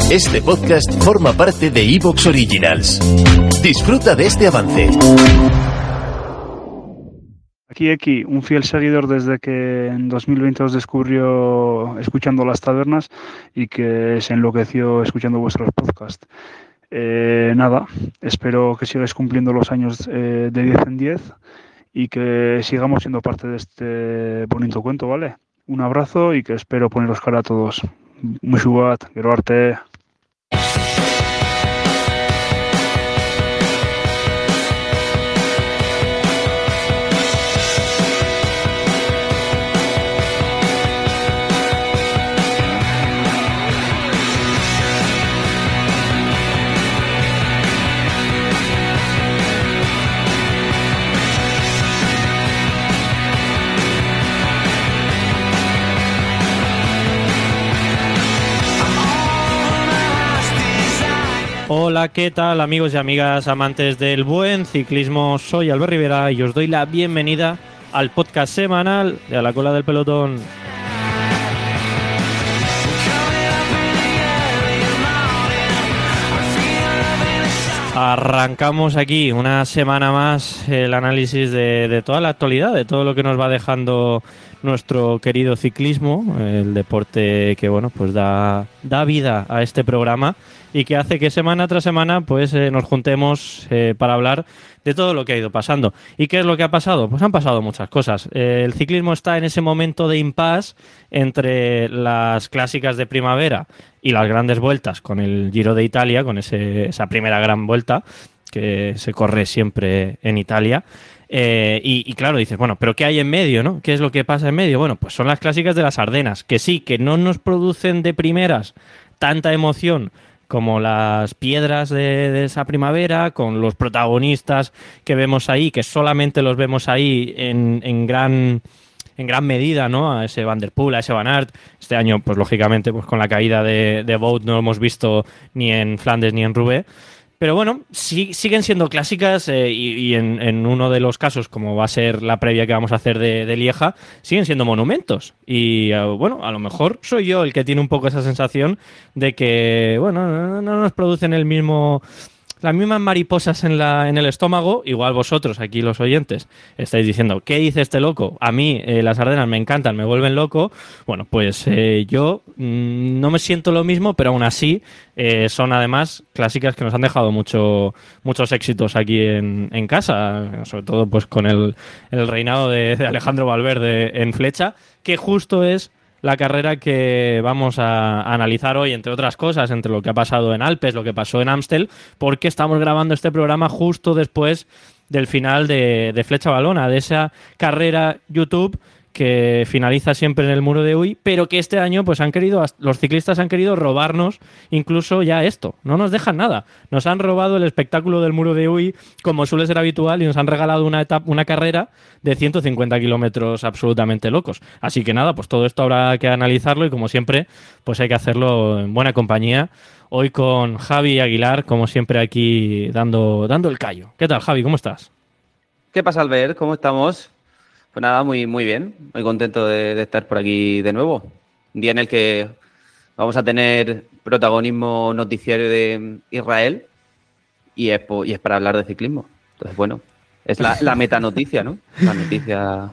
Este podcast forma parte de Evox Originals. Disfruta de este avance. Aquí, un fiel seguidor desde que en 2020 os descubrió escuchando las tabernas y que se enloqueció escuchando vuestros podcasts. Nada, espero que sigáis cumpliendo los años de 10 en 10 y que sigamos siendo parte de este bonito cuento, ¿vale? Un abrazo y que espero poneros cara a todos. Mucho bat, quiero arte. Hola, ¿qué tal amigos y amigas amantes del buen ciclismo? Soy Albert Rivera y os doy la bienvenida al podcast semanal de A la Cola del Pelotón. Arrancamos aquí una semana más el análisis de toda la actualidad, de todo lo que nos va dejando nuestro querido ciclismo, el deporte que bueno, pues da vida a este programa y que hace que semana tras semana pues nos juntemos para hablar de todo lo que ha ido pasando. ¿Y qué es lo que ha pasado? Pues han pasado muchas cosas. El ciclismo está en ese momento de impasse entre las clásicas de primavera y las grandes vueltas con el Giro de Italia, con esa primera gran vuelta que se corre siempre en Italia. Y claro, dices, bueno, ¿pero qué hay en medio, no? ¿Qué es lo que pasa en medio? Bueno, pues son las clásicas de las Ardenas, que sí, que no nos producen de primeras tanta emoción como las piedras de esa primavera, con los protagonistas que vemos ahí, que solamente los vemos ahí en gran medida, ¿no? A ese Van der Poel, a ese Van Aert. Este año, pues lógicamente, pues con la caída de Wout no lo hemos visto ni en Flandes ni en Roubaix. Pero bueno, siguen siendo clásicas y en uno de los casos, como va a ser la previa que vamos a hacer de Lieja, siguen siendo monumentos. Y bueno, a lo mejor soy yo el que tiene un poco esa sensación de que, bueno, no nos producen las mismas mariposas en el estómago. Igual vosotros, aquí los oyentes, estáis diciendo, ¿qué dice este loco? A mí las Ardenas me encantan, me vuelven loco. Bueno, pues yo no me siento lo mismo, pero aún así son además clásicas que nos han dejado muchos éxitos aquí en casa, sobre todo pues con el reinado de Alejandro Valverde en Flecha, que justo es la carrera que vamos a analizar hoy, entre otras cosas, entre lo que ha pasado en Alpes, lo que pasó en Amstel, porque estamos grabando este programa justo después del final de Flecha Valona, de esa carrera YouTube que finaliza siempre en el Muro de Uy, pero que este año pues los ciclistas han querido robarnos incluso ya esto, no nos dejan nada, nos han robado el espectáculo del Muro de Uy como suele ser habitual y nos han regalado una carrera de 150 kilómetros absolutamente locos, así que nada, pues todo esto habrá que analizarlo y como siempre pues hay que hacerlo en buena compañía, hoy con Javi Aguilar, como siempre aquí dando el callo. ¿Qué tal, Javi? ¿Cómo estás? ¿Qué pasa, Albert? ¿Cómo estamos? Pues nada, muy bien, muy contento de estar por aquí de nuevo. Un día en el que vamos a tener protagonismo noticiario de Israel y es para hablar de ciclismo. Entonces, bueno, es la metanoticia, ¿no? La noticia.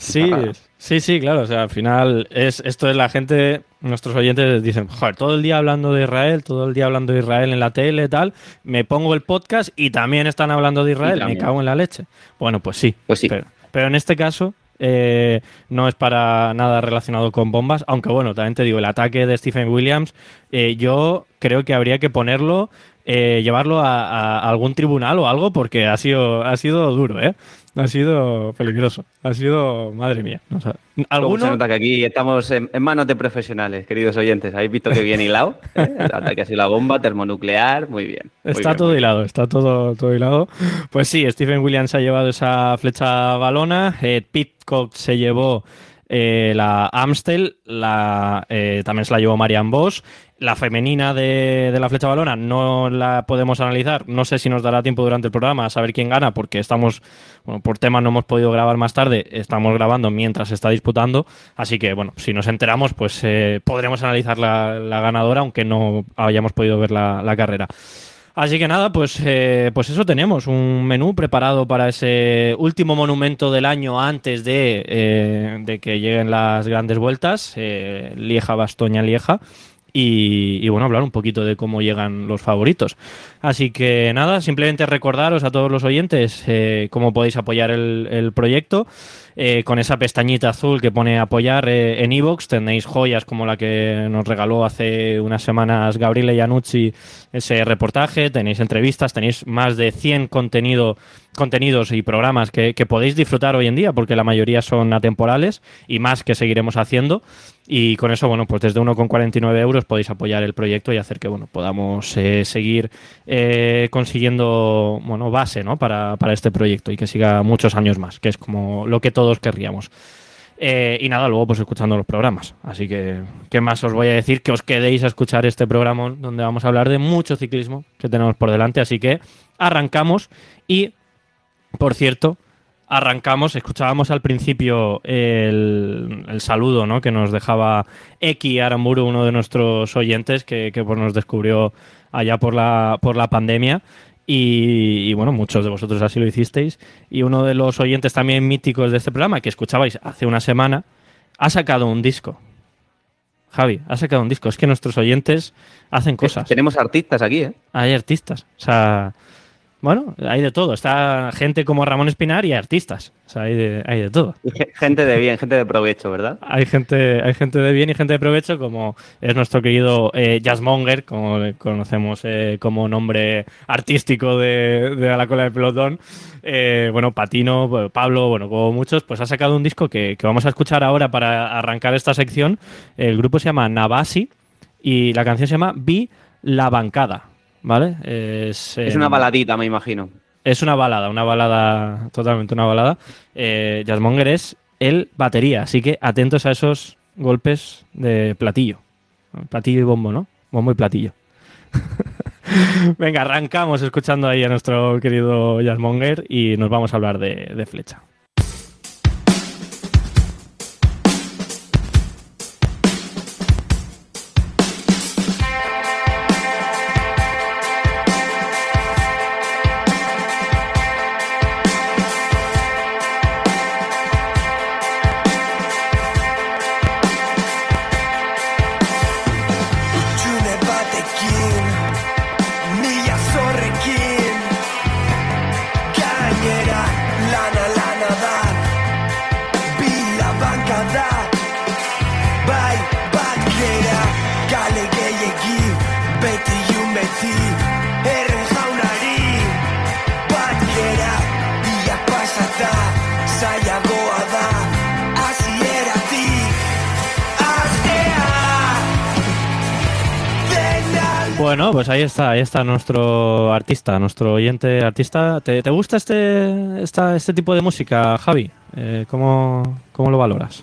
Sí, claro. O sea, al final esto es la gente, nuestros oyentes dicen, joder, todo el día hablando de Israel, todo el día hablando de Israel en la tele y tal, me pongo el podcast y también están hablando de Israel, me cago en la leche. Bueno, pues sí. Pero en este caso no es para nada relacionado con bombas, aunque bueno, también te digo, el ataque de Stephen Williams, yo creo que habría que ponerlo, llevarlo a algún tribunal o algo, porque ha sido duro, ¿eh? Ha sido peligroso, ha sido, madre mía. O sea, se nota que aquí estamos en manos de profesionales, queridos oyentes. Habéis visto que bien hilado, ¿eh? El ataque ha sido la bomba termonuclear, muy bien. Está todo hilado, está todo hilado. Pues sí, Stephen Williams ha llevado esa Flecha Valona, Pidcock se llevó la Amstel también se la llevó Marianne Vos. La femenina de la flecha valona no la podemos analizar. No sé si nos dará tiempo durante el programa a saber quién gana, porque estamos, bueno, por temas no hemos podido grabar más tarde. Estamos grabando mientras se está disputando. Así que, bueno, si nos enteramos, pues podremos analizar la ganadora, aunque no hayamos podido ver la carrera. Así que nada, pues eso tenemos, un menú preparado para ese último monumento del año antes de que lleguen las grandes vueltas, Lieja, Bastoña, Lieja. Y bueno, hablar un poquito de cómo llegan los favoritos. Así que nada, simplemente recordaros a todos los oyentes cómo podéis apoyar el proyecto. Con esa pestañita azul que pone apoyar en iVoox tenéis joyas como la que nos regaló hace unas semanas Gabriele Iannucci, ese reportaje, tenéis entrevistas, tenéis más de 100 contenidos y programas que podéis disfrutar hoy en día, porque la mayoría son atemporales y más que seguiremos haciendo. Y con eso, bueno, pues desde 1,49 euros podéis apoyar el proyecto y hacer que, bueno, podamos seguir consiguiendo, bueno, base, ¿no? para este proyecto y que siga muchos años más, que es como lo que todos querríamos. Y nada, luego pues escuchando los programas. Así que, ¿qué más os voy a decir? Que os quedéis a escuchar este programa donde vamos a hablar de mucho ciclismo que tenemos por delante. Así que arrancamos y, por cierto, escuchábamos al principio el saludo, ¿no? Que nos dejaba Eki Aramburu, uno de nuestros oyentes que pues nos descubrió allá por la pandemia. Y bueno, muchos de vosotros así lo hicisteis. Y uno de los oyentes también míticos de este programa, que escuchabais hace una semana, ha sacado un disco. Javi, ha sacado un disco. Es que nuestros oyentes hacen cosas. Tenemos artistas aquí, ¿eh? Hay artistas. O sea, bueno, hay de todo. Está gente como Ramón Espinar y artistas. O sea, hay de todo. Y gente de bien, gente de provecho, ¿verdad? Hay gente de bien y gente de provecho, como es nuestro querido Jazzmonger, como le conocemos como nombre artístico de A la cola del pelotón. Bueno, Patino, Pablo, bueno, como muchos, pues ha sacado un disco que vamos a escuchar ahora para arrancar esta sección. El grupo se llama Navasi y la canción se llama Vi la bancada. ¿Vale? Es una baladita, me imagino. Es una balada, totalmente una balada. Jazzmonger es el batería, así que atentos a esos golpes de platillo. Platillo y bombo, ¿no? Bombo y platillo. Venga, arrancamos escuchando ahí a nuestro querido Jazzmonger y nos vamos a hablar de flecha. Bueno, pues ahí está nuestro artista, nuestro oyente artista. ¿Te gusta este tipo de música, Javi? ¿Cómo lo valoras?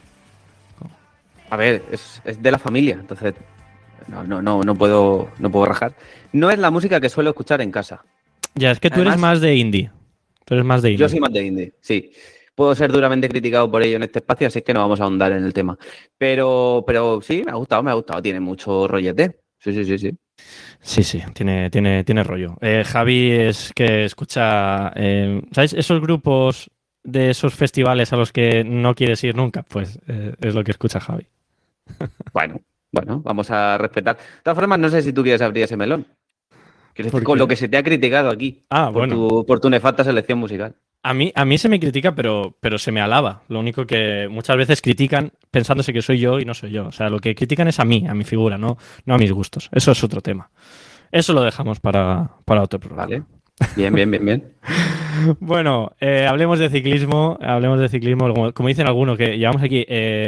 A ver, es de la familia, entonces no puedo rajar. No es la música que suelo escuchar en casa. Ya, es que tú eres más de indie. Yo soy más de indie, sí. Puedo ser duramente criticado por ello en este espacio, así que no vamos a ahondar en el tema. Pero sí, me ha gustado. Tiene mucho rollete. Sí. Sí, tiene rollo. Javi es que escucha, ¿sabes? Esos grupos de esos festivales a los que no quieres ir nunca, pues es lo que escucha Javi. Bueno, vamos a respetar. De todas formas, no sé si tú quieres abrir ese melón. Con lo que se te ha criticado aquí por tu nefasta selección musical. A mí se me critica, pero se me alaba. Lo único que muchas veces critican pensándose que soy yo y no soy yo. O sea, lo que critican es a mí, a mi figura, no a mis gustos. Eso es otro tema. Eso lo dejamos para otro programa. Vale. Bien. Bueno, hablemos de ciclismo. Como dicen algunos que llevamos aquí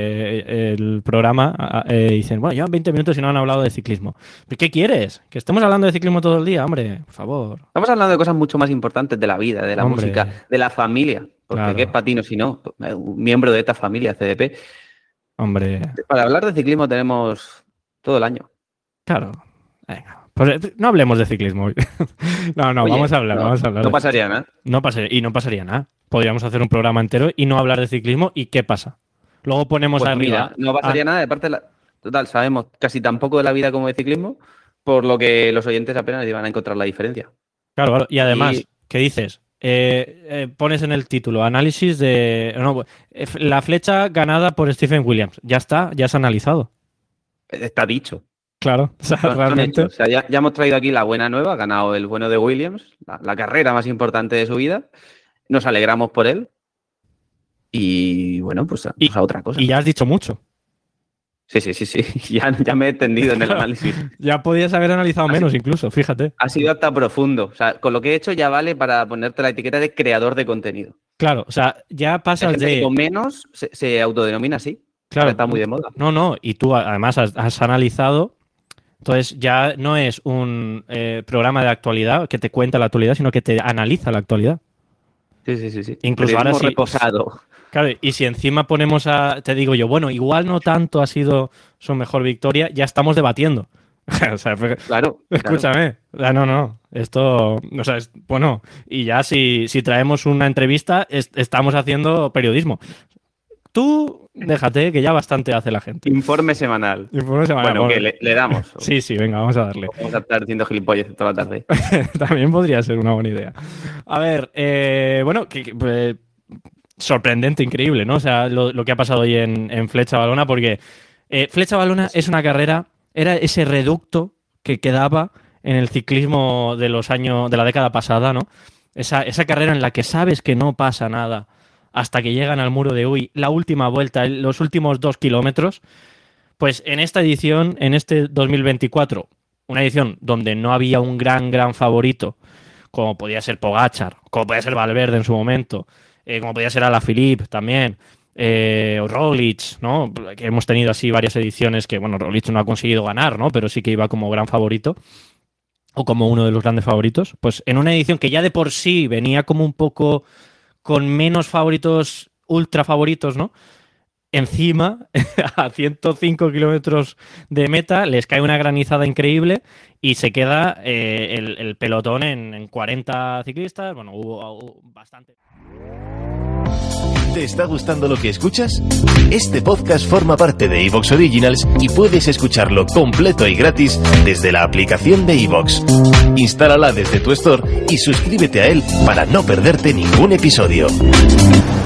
el programa, dicen, bueno, llevan 20 minutos y no han hablado de ciclismo. ¿Qué quieres? Que estemos hablando de ciclismo todo el día, hombre, por favor. Estamos hablando de cosas mucho más importantes de la vida, de la música, de la familia. Porque claro. ¿Qué es Patino si no? Un miembro de esta familia, CDP. Hombre. Para hablar de ciclismo tenemos todo el año. Claro. Venga. Pues no hablemos de ciclismo hoy. No, Oye, vamos a hablar. No pasaría nada. No pasaría nada. Podríamos hacer un programa entero y no hablar de ciclismo. ¿Y qué pasa? Luego ponemos Pues arriba. mira, no pasaría nada. De parte, total, sabemos casi tan poco de la vida como de ciclismo, por lo que los oyentes apenas iban a encontrar la diferencia. Claro. Y además, ¿qué dices? Pones en el título análisis de la flecha ganada por Stephen Williams. Ya está, ya se ha analizado. Está dicho. Claro, o sea, realmente. O sea, ya hemos traído aquí la buena nueva, ha ganado el bueno de Williams, la carrera más importante de su vida. Nos alegramos por él. Y bueno, pues a otra cosa. Y ya has dicho mucho. Sí. Ya me he entendido en el análisis. Ya podías haber analizado menos incluso, fíjate. Ha sido hasta profundo. O sea, con lo que he hecho ya vale para ponerte la etiqueta de creador de contenido. Claro, o sea, ya pasas de... O menos se autodenomina así. Claro. Está muy de moda. No, y tú además has analizado, entonces ya no es un programa de actualidad que te cuenta la actualidad, sino que te analiza la actualidad. Sí. Incluso ahora sí. Reposado. Claro, y si encima ponemos te digo yo, bueno, igual no tanto ha sido su mejor victoria, ya estamos debatiendo. O sea, claro. Escúchame. O sea, no. Esto, o sea, bueno, y ya si traemos una entrevista, estamos haciendo periodismo. Tú déjate, que ya bastante hace la gente. Informe semanal. Bueno, que le damos. Sí, venga, vamos a darle. Vamos a estar haciendo gilipollas toda la tarde. También podría ser una buena idea. A ver, bueno, sorprendente, increíble, ¿no? O sea, lo que ha pasado hoy en Flecha Valona, porque Flecha Valona es una carrera, era ese reducto que quedaba en el ciclismo de los años, de la década pasada, ¿no? Esa carrera en la que sabes que no pasa nada hasta que llegan al muro de Huy, la última vuelta, los últimos 2 kilómetros. Pues en esta edición, en este 2024, una edición donde no había un gran favorito, como podía ser Pogačar, como podía ser Valverde en su momento, como podía ser Alaphilippe también, o Roglic, ¿no? Que hemos tenido así varias ediciones que, bueno, Roglic no ha conseguido ganar, ¿no? Pero sí que iba como gran favorito, o como uno de los grandes favoritos. Pues en una edición que ya de por sí venía como un poco con menos favoritos, ultra favoritos, ¿no? Encima, a 105 kilómetros de meta, les cae una granizada increíble y se queda el pelotón en 40 ciclistas. Bueno, hubo bastante. ¿Te está gustando lo que escuchas? Este podcast forma parte de iVoox Originals y puedes escucharlo completo y gratis desde la aplicación de iVoox. Instálala desde tu store y suscríbete a él para no perderte ningún episodio.